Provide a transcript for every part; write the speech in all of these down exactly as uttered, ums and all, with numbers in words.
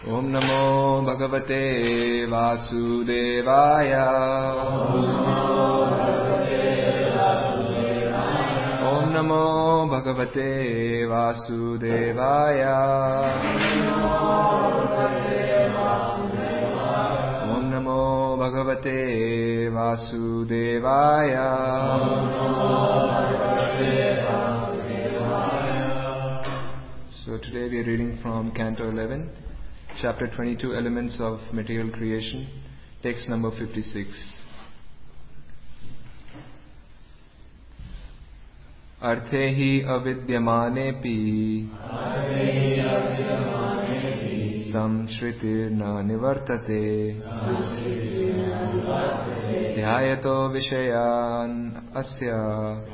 Om Namo Bhagavate Vasudevaya. Om Namo Bhagavate Vasudevaya. Om Namo Bhagavate Vasudevaya. So today we are reading from Canto eleven, Chapter twenty-two, Elements of Material Creation, text number fifty-six. Arthe hi avidyamanepi samshritir na nivartate dhyayato vishayan asya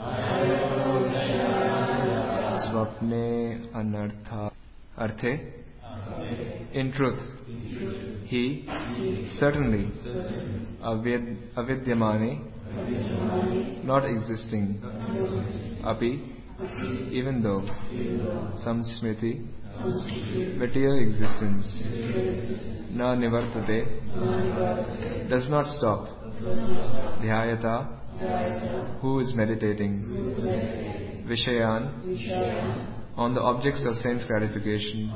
swapne anartha. Arthe, in truth, he, certainly, avid, avidyamane, not existing, api, even though, samsmriti, material existence, na nivartate, does not stop, dhyayata, who is meditating, vishayan, on the objects of sense gratification,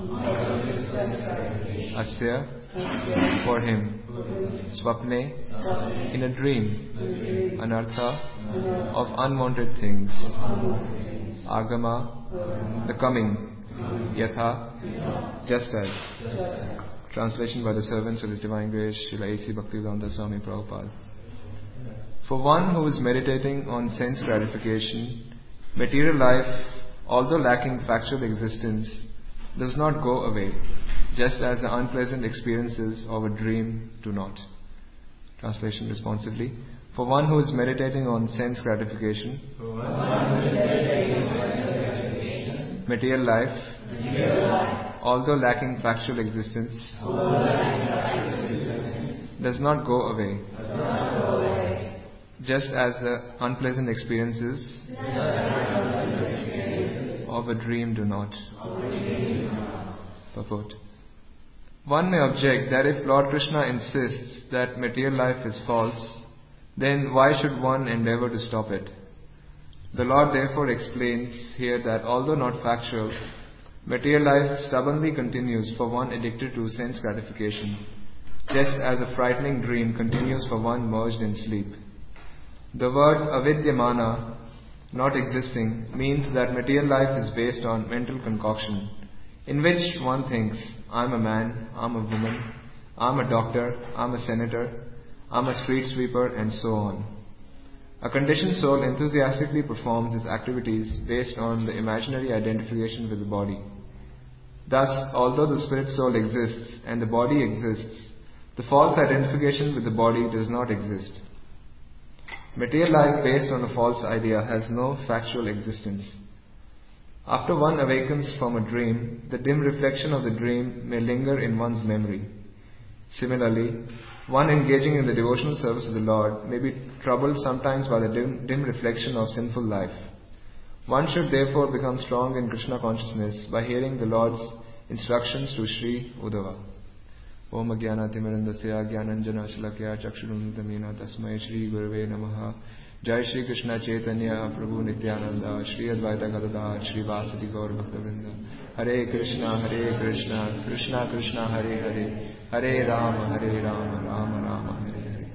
asya, for him, swapne, in a dream, anartha, of unwanted things, agama, the coming, yatha, just as. Translation by the servants of His Divine Grace, Srila A C Bhaktivedanta Swami Prabhupada. For one who is meditating on sense gratification, material life, although lacking factual existence, does not go away, just as the unpleasant experiences of a dream do not. Translation responsively. For one who is meditating on sense gratification, material life, although lacking factual existence, does not go away, just as the unpleasant experiences of a dream do not. Purport. One may object that if Lord Krishna insists that material life is false, then why should one endeavor to stop it? The Lord therefore explains here that although not factual, material life stubbornly continues for one addicted to sense gratification, just as a frightening dream continues for one merged in sleep. The word avidyamana, not existing, means that material life is based on mental concoction, in which one thinks, I'm a man, I'm a woman, I'm a doctor, I'm a senator, I'm a street sweeper, and so on. A conditioned soul enthusiastically performs its activities based on the imaginary identification with the body. Thus, although the spirit soul exists and the body exists, the false identification with the body does not exist. Material life based on a false idea has no factual existence. After one awakens from a dream, the dim reflection of the dream may linger in one's memory. Similarly, one engaging in the devotional service of the Lord may be troubled sometimes by the dim, dim reflection of sinful life. One should therefore become strong in Krishna consciousness by hearing the Lord's instructions to Sri Uddhava. Om Ajnana Timirandasya Jnananjana Shalakya Chakshuruntamina Tasmai Shri Gurave Namaha. Jai Shri Krishna Chaitanya Prabhu Nityananda Shri Advaita Gadadhar Shri Vasadi Gaur Bhaktavrinda. Hare Krishna Hare Krishna Krishna Krishna Hare Hare Hare Rama Hare Rama Rama Rama Hare Hare.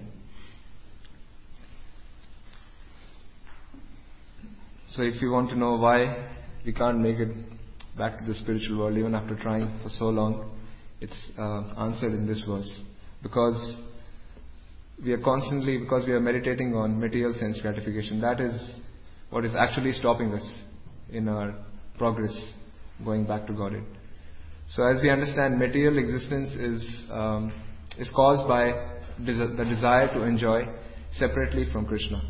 So if you want to know why we can't make it back to the spiritual world even after trying for so long, it's uh, answered in this verse. Because we are constantly, because we are meditating on material sense gratification, that is what is actually stopping us in our progress going back to Godhead. So as we understand, material existence is um, is caused by des- the desire to enjoy separately from Krishna.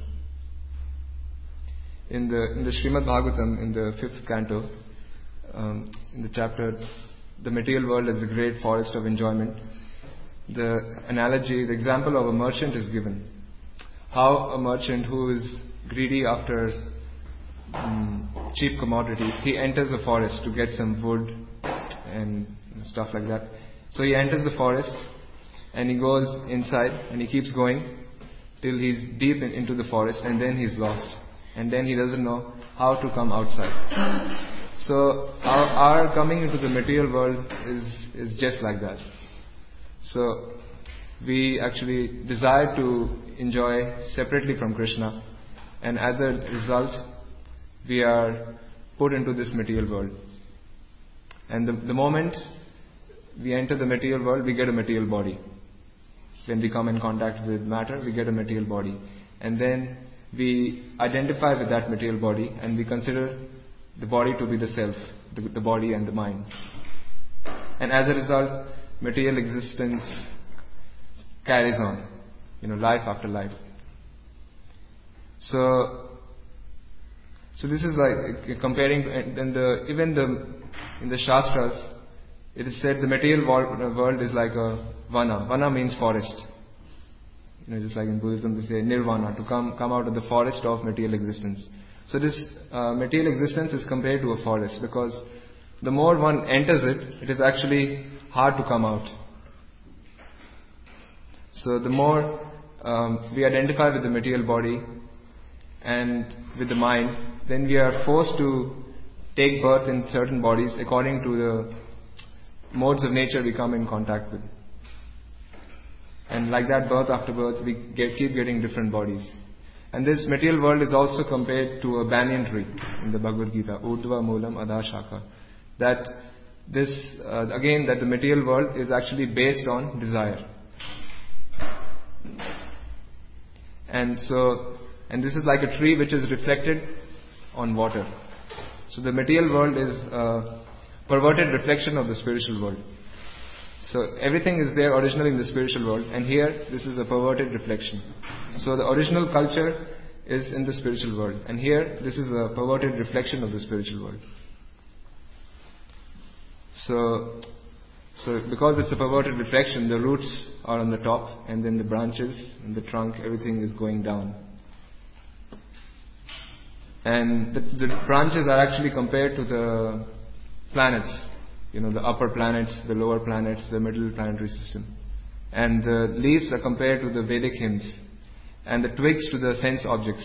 In the in the Srimad Bhagavatam, in the fifth canto, um, in the chapter, the material world is the great forest of enjoyment, the analogy, the example of a merchant is given. How a merchant who is greedy after um, cheap commodities, he enters a forest to get some wood and stuff like that. So he enters the forest and he goes inside and he keeps going till he's deep in, into the forest, and then he's lost. And then he doesn't know how to come outside. So our, our coming into the material world is, is just like that. So we actually desire to enjoy separately from Krishna, and as a result we are put into this material world. And the, the moment we enter the material world, we get a material body. When we come in contact with matter, we get a material body. And then we identify with that material body and we consider the body to be the self, the, the body and the mind. And as a result, material existence carries on, you know, life after life. So, so this is like comparing, and the even the in the Shastras, it is said the material world is like a vana. Vana means forest. You know, just like in Buddhism they say nirvana, to come come out of the forest of material existence. So this uh, material existence is compared to a forest, because the more one enters it, it is actually hard to come out. So the more um, we identify with the material body and with the mind, then we are forced to take birth in certain bodies according to the modes of nature we come in contact with. And like that, birth after birth, we get, keep getting different bodies. And this material world is also compared to a banyan tree in the Bhagavad Gita, Urdhva Moolam Adha Shakha. That this, uh, again, that the material world is actually based on desire. And so, and this is like a tree which is reflected on water. So the material world is a perverted reflection of the spiritual world. So everything is there originally in the spiritual world, and here this is a perverted reflection. So the original culture is in the spiritual world, and here this is a perverted reflection of the spiritual world. So, so because it's a perverted reflection, the roots are on the top, and then the branches and the trunk, everything is going down. And the, the branches are actually compared to the planets. You know, the upper planets, the lower planets, the middle planetary system. And the leaves are compared to the Vedic hymns, and the twigs to the sense objects.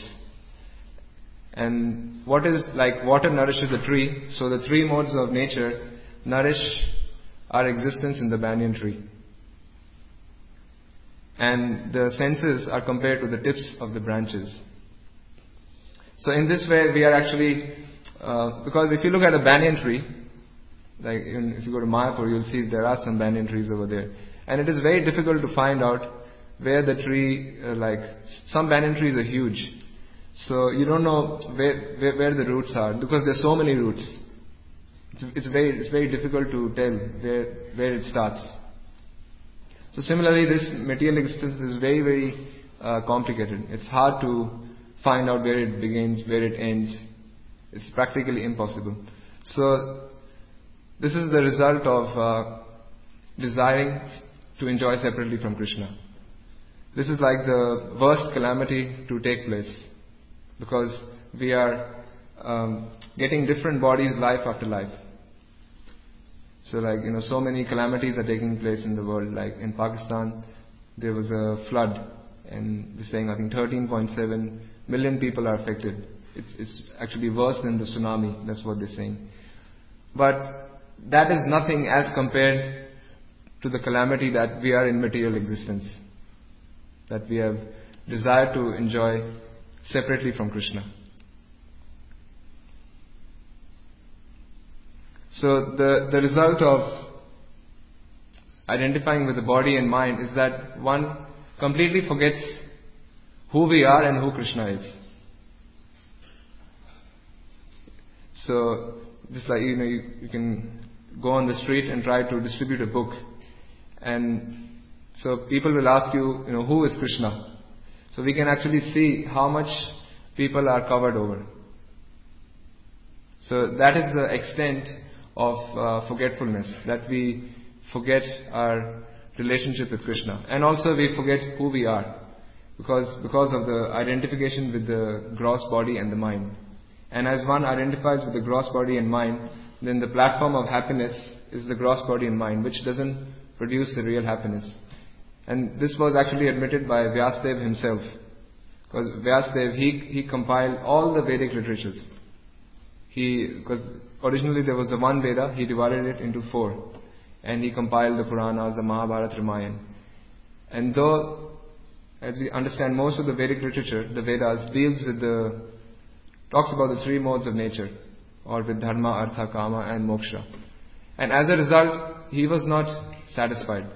And what is like water nourishes the tree, so the three modes of nature nourish our existence in the banyan tree. And the senses are compared to the tips of the branches. So in this way we are actually, uh, because if you look at a banyan tree, like in, if you go to Mayapur, you'll see there are some banyan trees over there. And it is very difficult to find out where the tree, uh, like some banyan trees are huge. So you don't know where, where, where the roots are, because there are so many roots. It's, it's very it's very difficult to tell where where it starts. So similarly, this material existence is very very uh, complicated. It's hard to find out where it begins, where it ends. It's practically impossible. So this is the result of uh, desiring to enjoy separately from Krishna. This is like the worst calamity to take place, because we are um, getting different bodies life after life. So like, you know, so many calamities are taking place in the world. Like in Pakistan, there was a flood, and they're saying I think thirteen point seven million people are affected. It's, it's actually worse than the tsunami. That's what they're saying. But that is nothing as compared to the calamity that we are in material existence, that we have desire to enjoy separately from Krishna. So the, the result of identifying with the body and mind is that one completely forgets who we are and who Krishna is. So just like, you know, you, you can go on the street and try to distribute a book, and so people will ask you, you know, who is Krishna? So we can actually see how much people are covered over. So that is the extent of uh, forgetfulness, that we forget our relationship with Krishna, and also we forget who we are, because because of the identification with the gross body and the mind. And as one identifies with the gross body and mind, then the platform of happiness is the gross body and mind, which doesn't produce the real happiness. And this was actually admitted by Vyasadeva himself. Because Vyasadeva, he, he compiled all the Vedic literatures. He, because originally there was the one Veda, he divided it into four. And he compiled the Puranas, the Mahabharata, Ramayana. And though, as we understand, most of the Vedic literature, the Vedas, deals with the, talks about the three modes of nature, or with Dharma, Artha, Kama and Moksha. And as a result, he was not satisfied.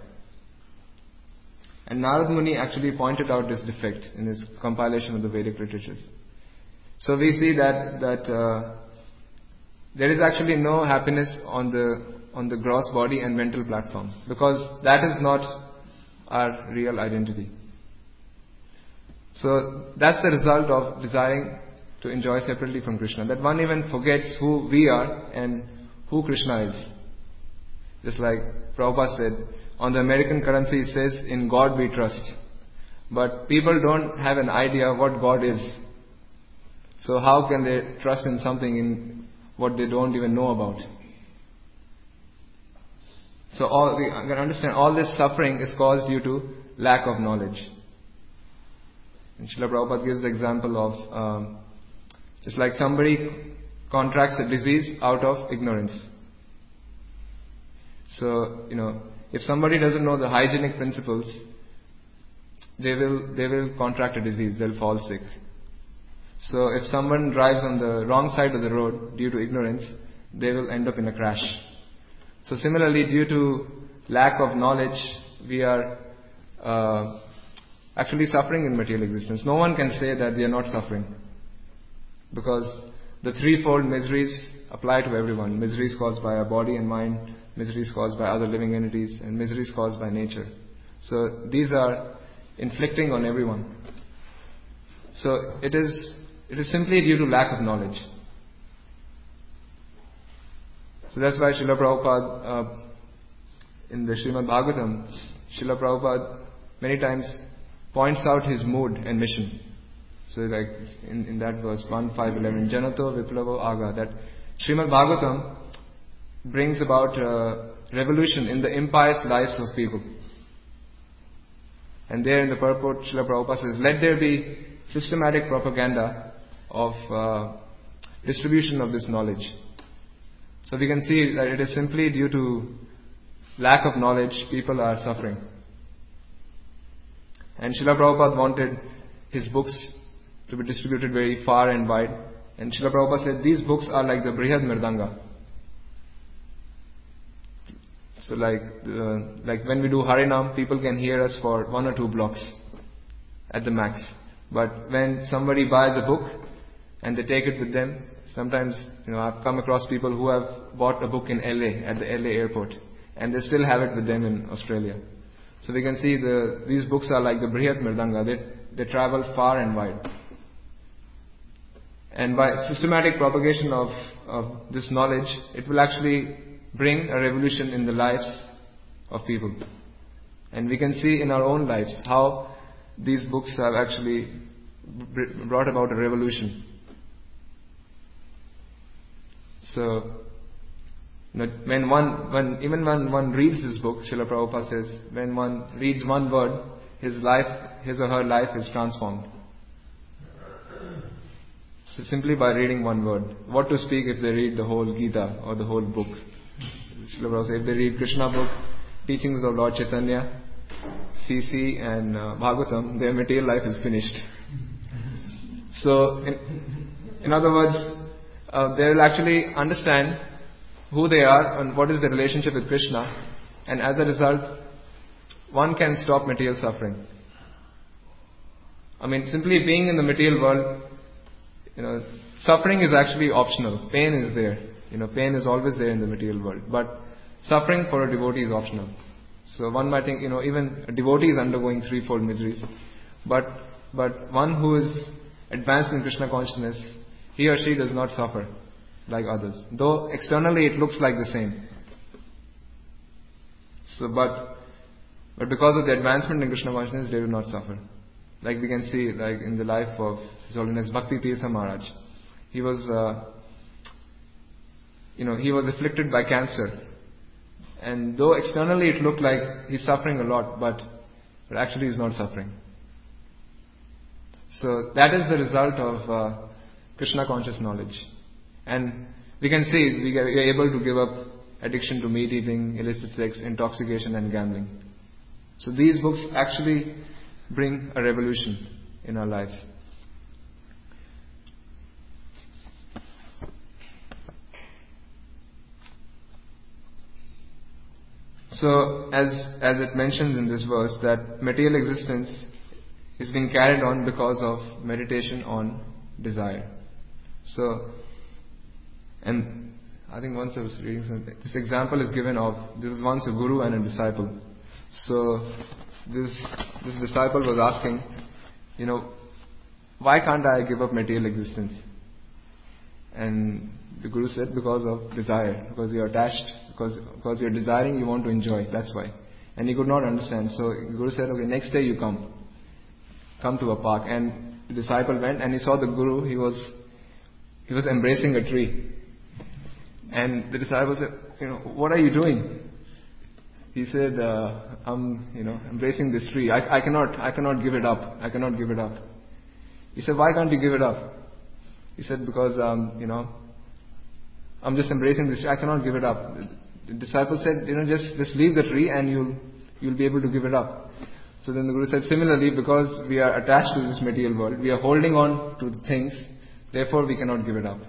And Narad Muni actually pointed out this defect in his compilation of the Vedic literatures. So we see that, that uh, there is actually no happiness on the, on the gross body and mental platform, because that is not our real identity. So that's the result of desiring to enjoy separately from Krishna, that one even forgets who we are and who Krishna is. Just like Prabhupada said, on the American currency it says, in God we trust. But people don't have an idea what God is. So how can they trust in something in what they don't even know about? So all, we can understand all this suffering is caused due to lack of knowledge. And Srila Prabhupada gives the example of um, just like somebody contracts a disease out of ignorance. So, you know, if somebody doesn't know the hygienic principles, they will they will contract a disease, they'll fall sick. So if someone drives on the wrong side of the road due to ignorance, they will end up in a crash. So similarly, due to lack of knowledge, we are uh, actually suffering in material existence. No one can say that we are not suffering, because the threefold miseries apply to everyone. Miseries caused by our body and mind, miseries caused by other living entities, and miseries caused by nature. So these are inflicting on everyone. So it is it is simply due to lack of knowledge. So that's why Srila Prabhupada, uh, in the Srimad Bhagavatam, Srila Prabhupada many times points out his mood and mission. So like in, in that verse one five eleven, Janato Viplavo Aga, that Srimad Bhagavatam brings about uh, revolution in the impious lives of people. And there in the purport, Srila Prabhupada says, let there be systematic propaganda of uh, distribution of this knowledge. So we can see that it is simply due to lack of knowledge, people are suffering. And Srila Prabhupada wanted his books to be distributed very far and wide. And Srila Prabhupada said, these books are like the Brihad Mirdanga. So like uh, like when we do Harinam, people can hear us for one or two blocks at the max. But when somebody buys a book and they take it with them, sometimes, you know, I've come across people who have bought a book in L A, at the L A airport, and they still have it with them in Australia. So we can see the these books are like the Brihat Mirdanga. They, they travel far and wide. And by systematic propagation of, of this knowledge, it will actually bring a revolution in the lives of people. And we can see in our own lives how these books have actually brought about a revolution. So, you know, when one, when even when one reads this book, Srila Prabhupada says, when one reads one word, his life, his or her life is transformed. So simply by reading one word. What to speak if they read the whole Gita or the whole book? Srila Prabhupada says, if they read Krishna book, teachings of Lord Chaitanya, C C and uh, Bhagavatam, their material life is finished. So, in, in other words, uh, they will actually understand who they are and what is the relationship with Krishna, and as a result, one can stop material suffering. I mean, simply being in the material world, you know, suffering is actually optional. Pain is there. You know, pain is always there in the material world. But suffering for a devotee is optional. So one might think, you know, even a devotee is undergoing threefold miseries. But but one who is advanced in Krishna consciousness, he or she does not suffer like others. Though externally it looks like the same. So but but because of the advancement in Krishna consciousness, they do not suffer. Like we can see, like in the life of His Holiness Bhakti Tirtha Maharaj, he was, uh, you know, he was afflicted by cancer, And though externally it looked like he's suffering a lot, but, but actually he's not suffering. So that is the result of uh, Krishna conscious knowledge. And we can see we are able to give up addiction to meat eating, illicit sex, intoxication and gambling. So these books actually bring a revolution in our lives. So as as it mentions in this verse that material existence is being carried on because of meditation on desire. So, and I think once I was reading something, this example is given of, there was once a guru and a disciple. So this this disciple was asking, you know, why can't I give up material existence? And the guru said, because of desire, because you're attached, because because you're desiring, you want to enjoy, that's why. And he could not understand. So the guru said, okay, next day you come. Come to a park. And the disciple went and he saw the guru, he was he was embracing a tree. And the disciple said, you know, what are you doing? He said, uh, I'm, you know, embracing this tree. I, I cannot, I cannot give it up. I cannot give it up. He said, why can't you give it up? He said, because, um, you know, I'm just embracing this tree. I cannot give it up. The disciple said, you know, just, just leave the tree and you'll, you'll be able to give it up. So then the Guru said, similarly, because we are attached to this material world, we are holding on to the things, therefore we cannot give it up.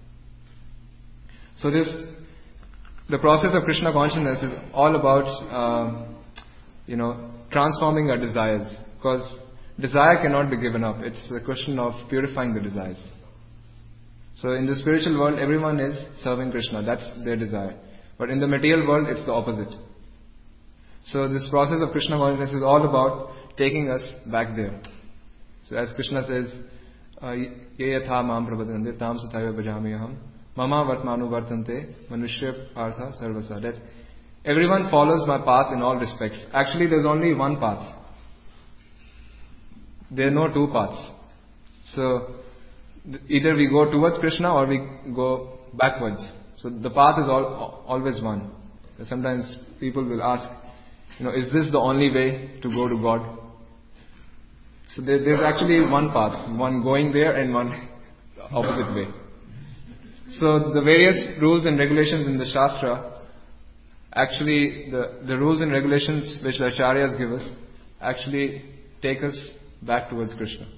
So this, the process of Krishna consciousness is all about, uh, you know, transforming our desires. Because desire cannot be given up. It's a question of purifying the desires. So in the spiritual world, everyone is serving Krishna. That's their desire. But in the material world, it's the opposite. So this process of Krishna consciousness is all about taking us back there. So as Krishna says, Ye yatha mam prabhadante tam sathaiva bhajamiham mama vartmanu vartante manushya partha sarvasa. That everyone follows my path in all respects. Actually, there's only one path. There are no two paths. So either we go towards Krishna or we go backwards. So the path is all, always one. Sometimes people will ask, you know, is this the only way to go to God? So there, there's actually one path, one going there and one opposite way. So the various rules and regulations in the Shastra, actually the, the rules and regulations which the Acharyas give us, actually take us back towards Krishna.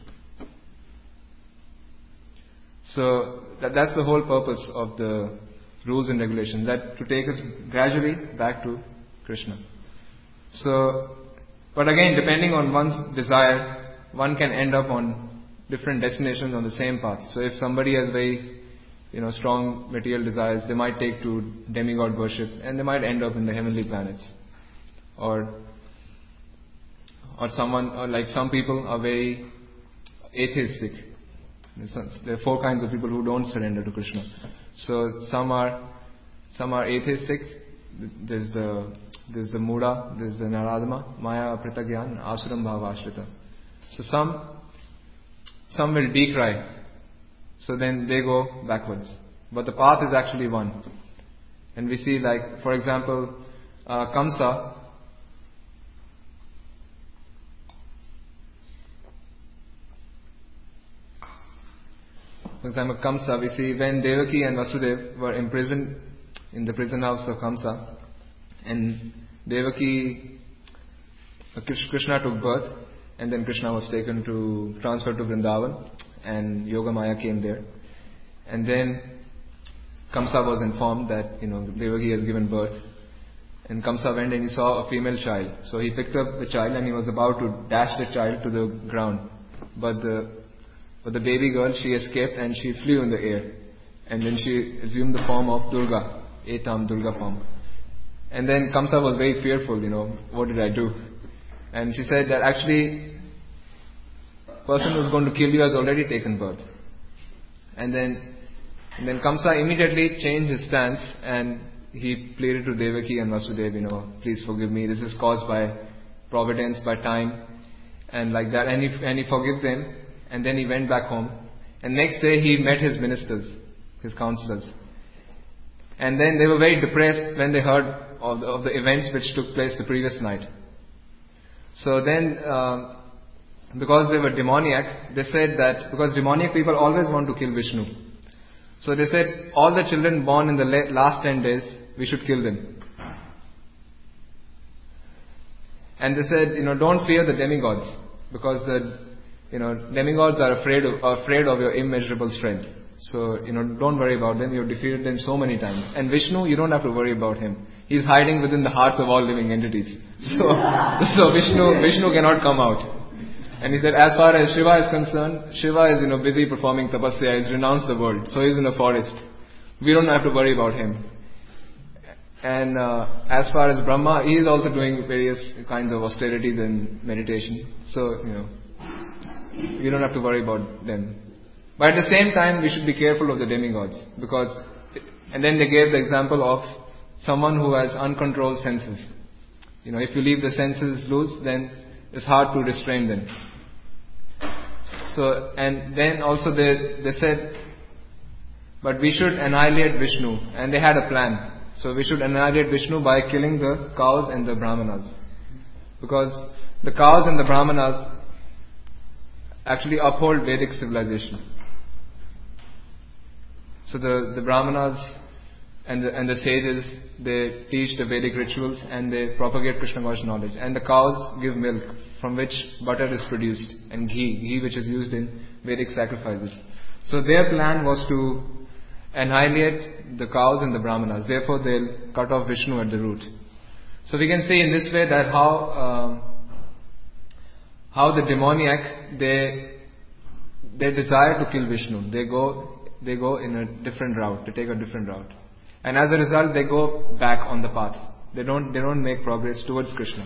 So that, that's the whole purpose of the rules and regulations, that to take us gradually back to Krishna. So, but again, depending on one's desire, one can end up on different destinations on the same path. So if somebody has very, you know, strong material desires, they might take to demigod worship and they might end up in the heavenly planets. Or, or someone, or like some people are very atheistic. There are four kinds of people who don't surrender to Krishna. So some are, some are atheistic. There's the there's the Muda, there's the Naradama, Maya Apritagyan, Asuram Bhavashrita. So some some will decry. So then they go backwards. But the path is actually one. And we see, like, for example, uh, Kamsa. For example, Kamsa, we see when Devaki and Vasudeva were imprisoned in the prison house of Kamsa, and Devaki, Krishna took birth, and then Krishna was taken to, transferred to Vrindavan, and Yogamaya came there. And then Kamsa was informed that, you know, Devaki has given birth. And Kamsa went and he saw a female child. So he picked up the child and he was about to dash the child to the ground. But the But the baby girl, she escaped and she flew in the air. And then she assumed the form of Durga, Etam Durga form. And then Kamsa was very fearful, you know, what did I do? And she said that actually, the person who's going to kill you has already taken birth. And then, and then Kamsa immediately changed his stance and he pleaded to Devaki and Vasudeva, you know, please forgive me, this is caused by providence, by time, and like that. And he, and he forgave them. And then he went back home. And next day he met his ministers, his counselors. And then they were very depressed when they heard of the, of the events which took place the previous night. So then, uh, because they were demoniac, they said that, because demoniac people always want to kill Vishnu. So they said, all the children born in the last ten days, we should kill them. And they said, you know, don't fear the demigods, because the, you know, demigods are afraid of, are afraid of your immeasurable strength. So, you know, don't worry about them. You've defeated them so many times. And Vishnu, you don't have to worry about him. He's hiding within the hearts of all living entities. So, so Vishnu, Vishnu cannot come out. And he said, as far as Shiva is concerned, Shiva is, you know, busy performing tapasya. He's renounced the world. So he's in the forest. We don't have to worry about him. And uh, as far as Brahma, he is also doing various kinds of austerities and meditation. So, you know, we don't have to worry about them. But at the same time, we should be careful of the demigods. Because, and then they gave the example of someone who has uncontrolled senses. You know, if you leave the senses loose, then it's hard to restrain them. So, and then also they, they said, but we should annihilate Vishnu. And they had a plan. So we should annihilate Vishnu by killing the cows and the brahmanas. Because the cows and the brahmanas actually uphold Vedic civilization. So the, the brahmanas and the, and the sages, they teach the Vedic rituals and they propagate Krishna conscious knowledge. And the cows give milk from which butter is produced, and ghee, ghee which is used in Vedic sacrifices. So their plan was to annihilate the cows and the brahmanas. Therefore they'll cut off Vishnu at the root. So we can see in this way that how um, how the demoniac, they they desire to kill Vishnu. They go they go in a different route. They take a different route. And as a result, they go back on the path. They don't they don't make progress towards Krishna.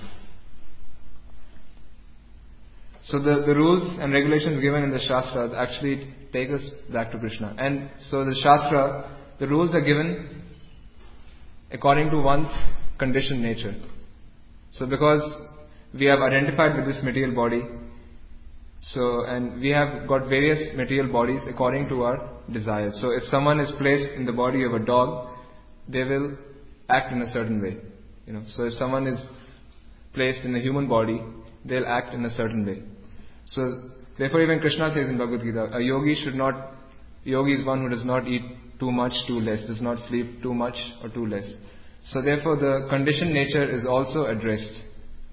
So the, the rules and regulations given in the Shastras actually take us back to Krishna. And so the Shastra, the rules are given according to one's conditioned nature. So because we have identified with this material body, so and we have got various material bodies according to our desires. So if someone is placed in the body of a dog, they will act in a certain way. You know, so if someone is placed in a human body, they'll act in a certain way. So therefore even Krishna says in Bhagavad Gita, a yogi should not, yogi is one who does not eat too much, too less, does not sleep too much or too less. So therefore the conditioned nature is also addressed.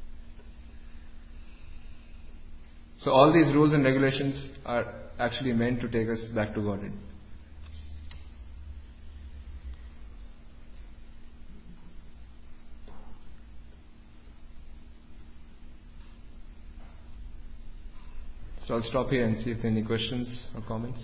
So all these rules and regulations are actually meant to take us back to Godhead. So I'll stop here and see if there are any questions or comments.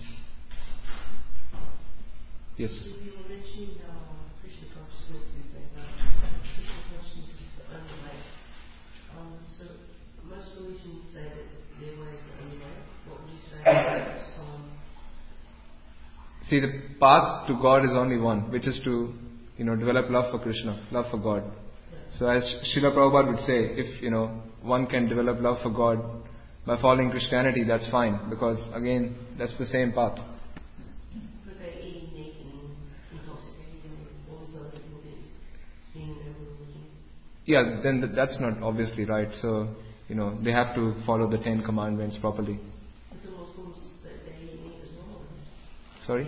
Yes. You were mentioning uh, Krishna consciousness and saying that Krishna consciousness is the only way. Um, so most religions say that their way is the only way. What would you say to someone? See, the path to God is only one, which is to, you know, develop love for Krishna, love for God. Yeah. So as Srila Prabhupada would say, if, you know, one can develop love for God by following Christianity, that's fine, because again, that's the same path. But they're eating meat and intoxicating and all these other different things in their religion. Yeah, then th- that's not obviously right. So, you know, they have to follow the Ten Commandments properly. But the Muslims, they, they eat meat as well. Sorry? Yeah.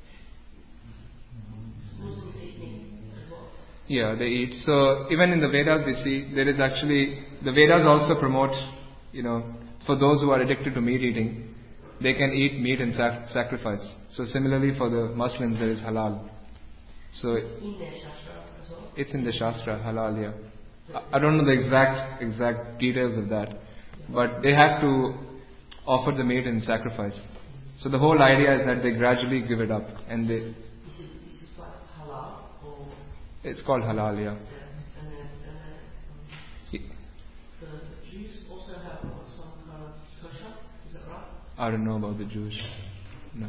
Muslims eat meat as well. Yeah, they eat. So even in the Vedas we see, there is actually, the Vedas also promote, you know, for those who are addicted to meat eating, they can eat meat and sac- sacrifice. So similarly for the Muslims there is halal. So in their Shastra as well? It's in the Shastra, halal, yeah. I, I don't know the exact exact details of that. But they have to offer the meat in sacrifice. So the whole idea is that they gradually give it up. And they... This is, this is like halal or... It's called halal, yeah. Yeah. And then, and then um, yeah. the Jews also have some kind of kosher, is that right? I don't know about the Jews. No.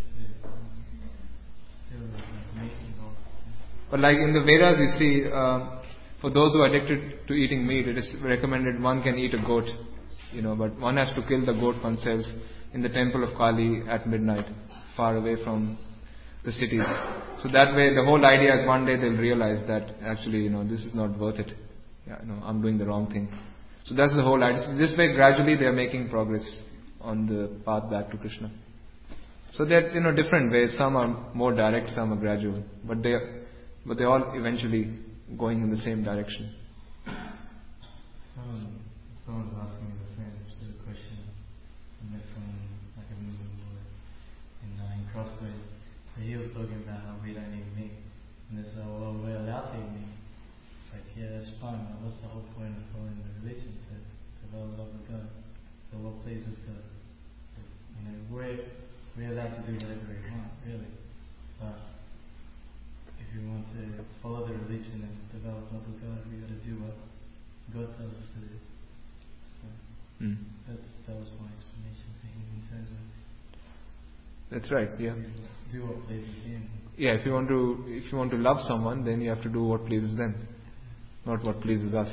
But like in the Vedas you see, uh, for those who are addicted to eating meat, it is recommended one can eat a goat, you know, but one has to kill the goat oneself in the temple of Kali at midnight, far away from the cities. So that way, the whole idea is one day they'll realize that actually, you know, this is not worth it. Yeah, you know, I'm doing the wrong thing. So that's the whole idea. So this way, gradually, they are making progress on the path back to Krishna. So they're, you know, different ways. Some are more direct, some are gradual, but they, but they're all eventually going in the same direction. Someone, someone's asking me the same sort of question. I met someone, like a Muslim boy, in, uh, in Crossways. So he was talking about how we don't need meat. And they said, well, we're allowed to eat meat. It's like, yeah, that's fine, but what's the whole point of following the religion? To develop love with God. So what pleases God? You know, we're, we're allowed to do whatever we want, really. But if you want to follow the religion and develop love with God, we got to do what God tells us to do. So Mm. that's, that was my explanation for him in terms of That's right. Yeah. do, do what pleases Him. Yeah. If you want to, if you want to love someone, then you have to do what pleases them, not what pleases us.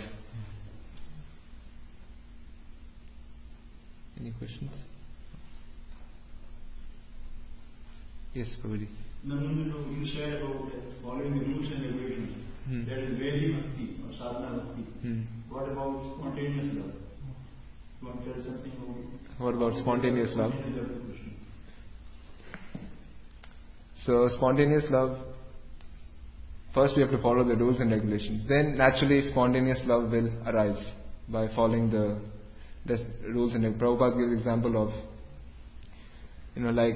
Any questions? Yes, Prabhuji. No, no, no, no. You said about uh, following the rules and regulations. Hmm. That is Vedi Bhakti or Sadhana Bhakti. Hmm. What about spontaneous love? You want to tell something about What about spontaneous love? Spontaneous love to Krishna. So spontaneous love, first we have to follow the rules and regulations. Then naturally spontaneous love will arise by following the, the rules and regulations. Prabhupada gives example of, you know, like,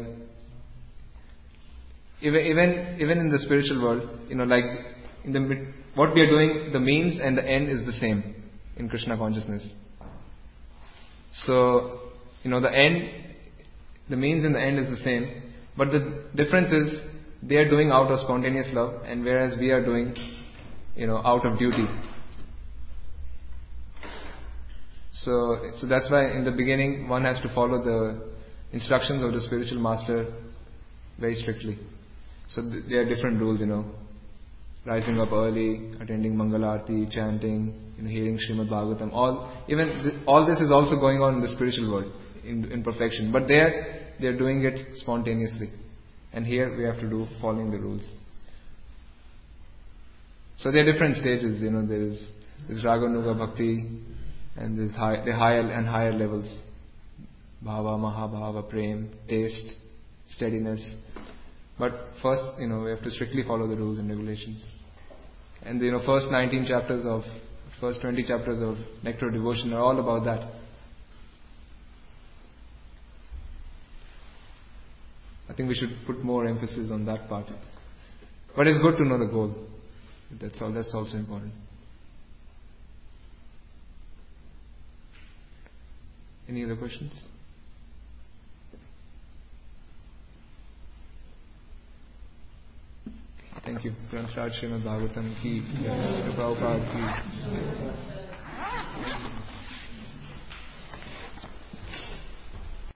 even, even, even in the spiritual world, you know, like, in the mid, what we are doing, the means and the end is the same in Krishna consciousness. So, you know, the end, the means and the end is the same. But the difference is, they are doing out of spontaneous love, and whereas we are doing, you know, out of duty. So, so that's why in the beginning one has to follow the instructions of the spiritual master very strictly. So th- there are different rules, you know, rising up early, attending Mangalarti, chanting, you know, hearing Srimad Bhagavatam. All even th- all this is also going on in the spiritual world in in perfection. But there. They are doing it spontaneously. And here we have to do following the rules. So there are different stages, you know, there is there's Raga Nuga Bhakti and there's high, the higher and higher levels. Bhava, Mahabhava, Prem, taste, steadiness. But first, you know, we have to strictly follow the rules and regulations. And you know, first nineteen chapters of first twenty chapters of Nectar of Devotion are all about that. I think we should put more emphasis on that part. But it's good to know the goal. That's all. That's also important. Any other questions? Thank you. Granth Raj Srimad Bhagavatam ki, Prabhupada ki.